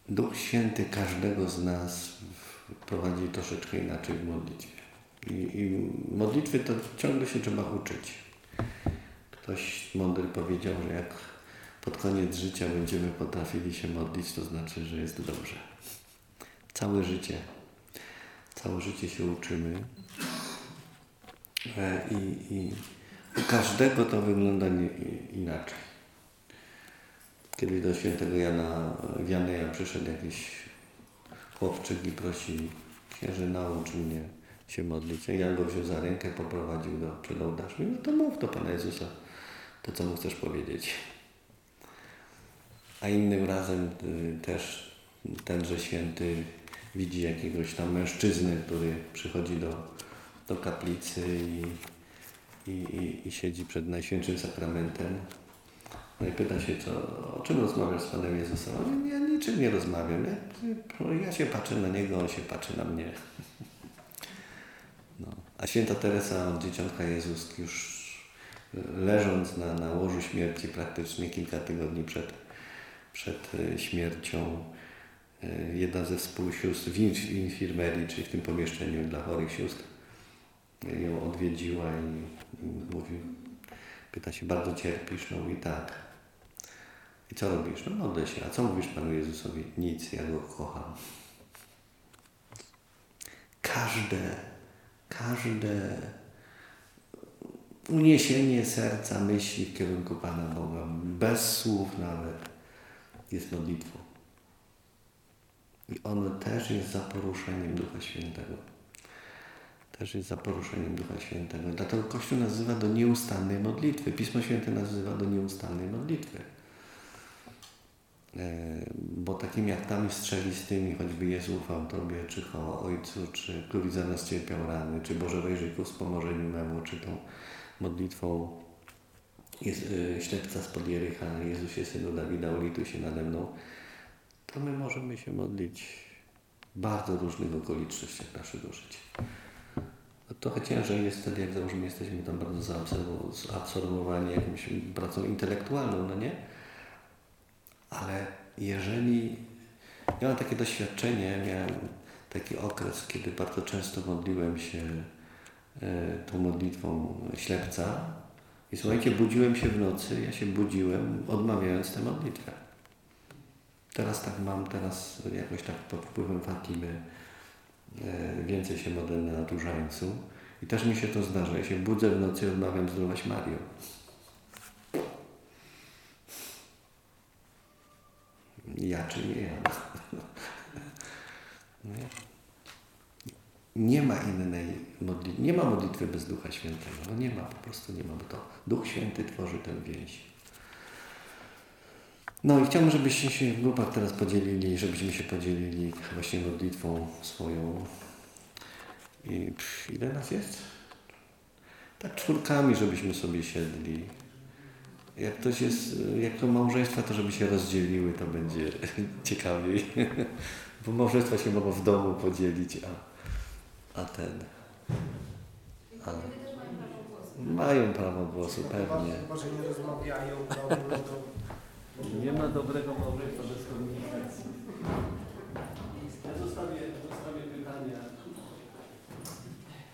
Duch Święty każdego z nas prowadzi troszeczkę inaczej w modlitwie. I modlitwy to ciągle się trzeba uczyć. Ktoś mądry powiedział, że jak pod koniec życia będziemy potrafili się modlić, to znaczy, że jest dobrze. Całe życie się uczymy i u każdego to wygląda inaczej. Kiedyś do świętego Jana Wianeja przyszedł jakiś chłopczyk i prosi: księże, naucz mnie się modlić. Jan go wziął za rękę, poprowadził przed ołtarz. No to mów do Pana Jezusa to, co mu chcesz powiedzieć. A innym razem też tenże święty widzi jakiegoś tam mężczyznę, który przychodzi do kaplicy i siedzi przed Najświętszym Sakramentem. No i pyta się, o czym rozmawiasz z Panem Jezusem? Ja niczym nie rozmawiam. Ja się patrzę na Niego, On się patrzy na mnie. No. A święta Teresa od Dzieciątka Jezuski już leżąc na łożu śmierci praktycznie kilka tygodni przed śmiercią, jedna ze współsióstr w infirmerii, czyli w tym pomieszczeniu dla chorych sióstr, ją odwiedziła i mówi, pyta się: bardzo cierpisz? No mówi: tak. I co robisz? No modlę się. A co mówisz Panu Jezusowi? Nic, ja Go kocham. Każde uniesienie serca, myśli w kierunku Pana Boga, bez słów nawet, jest modlitwą. I ono też jest za poruszeniem Ducha Świętego. Dlatego Kościół nazywa do nieustannej modlitwy. Pismo Święte nazywa do nieustannej modlitwy. Bo takimi aktami strzelistymi, choćby Jezu ufał Tobie, czy chwała Ojcu, czy Król za nas cierpiał rany, czy Boże wejrzyj ku wspomożeniu memu, czy tą modlitwą ślepca spod Jericha: Jezusie, Synu Dawida, ulituj się nade mną, to my możemy się modlić w bardzo różnych okolicznościach naszego życia. No trochę ciężej jest wtedy, jak załóżmy jesteśmy tam bardzo zaabsorbowani jakąś pracą intelektualną, no nie? Ale jeżeli... Ja mam takie doświadczenie, miałem taki okres, kiedy bardzo często modliłem się tą modlitwą ślepca i słuchajcie, budziłem się w nocy, ja się budziłem odmawiając tę modlitwę. Teraz tak mam, jakoś tak pod wpływem Fatimy więcej się modlę na Różańcu i też mi się to zdarza. Ja się budzę w nocy i odmawiam Zdrowaś Maryjo. Ja czy nie ja? Nie ma innej modlitwy, nie ma modlitwy bez Ducha Świętego. No nie ma, po prostu nie ma, bo to Duch Święty tworzy tę więź. No i chciałbym, żebyście się w grupach teraz podzielili, żebyśmy się podzielili właśnie modlitwą swoją. I ile nas jest? Tak czwórkami, żebyśmy sobie siedli. Jak to małżeństwa, to żeby się rozdzieliły, to będzie ciekawiej. Bo małżeństwa się mogą w domu podzielić, ale mają prawo głosu, pewnie. Może nie rozmawiają, Nie ma dobrego małżeństwa bez komunikacji. Ja zostawię pytania.